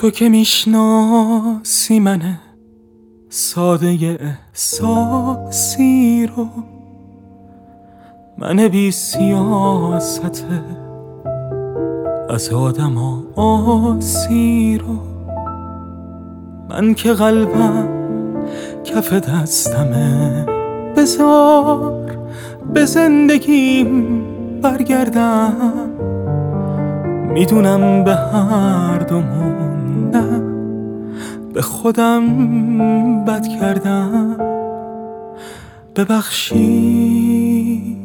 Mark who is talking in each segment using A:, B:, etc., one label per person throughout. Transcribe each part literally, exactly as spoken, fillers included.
A: تو که میشناسی من ساده احساسی رو، من بی سیاست از آدم آسی رو، من که قلبم کف دستمه، بذار به زندگیم برگردم. میدونم به هر دومون نه، به خودم بد کردم. ببخشید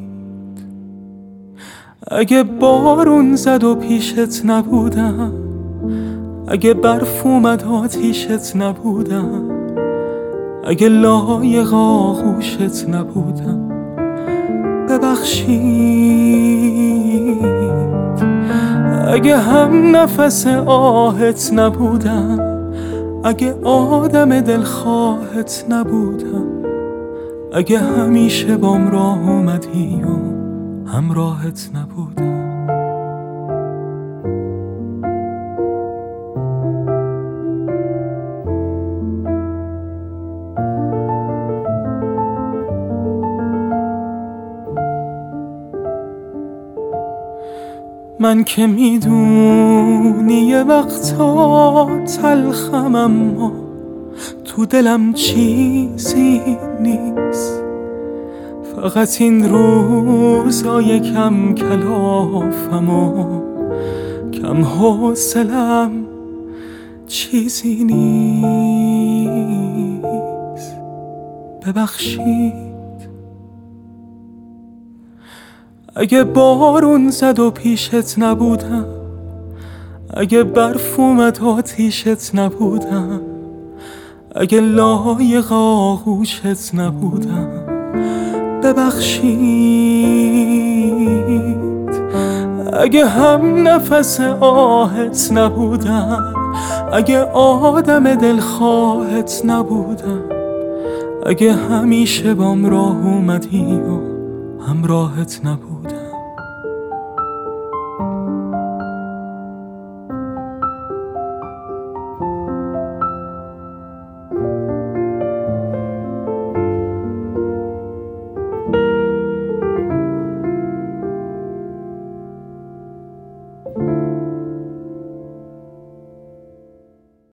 A: اگه بارون زد و پیشت نبودم، اگه برف اومد آتیشت نبودم، اگه لایق آغوشت نبودم. ببخشید اگه هم نفس آهت نبودم، اگه آدم دلخواهت نبودم، اگه همیشه بام راه اومدی و همراهت نبودم. من که میدونی یه وقتا تلخم، اما تو دلم چیزی نیست. فقط این روزای کم کلافم و کم حوصلم چیزی نیست. ببخشید اگه بارون زد و پیشت نبودم، اگه برف اومد آتیشت نبودم، اگه لایق آغوشت نبودم. ببخشید اگه هم نفس آهت نبودم، اگه آدم دلخواهت نبودم، اگه همیشه بام راه اومدی و همراهت نبودم.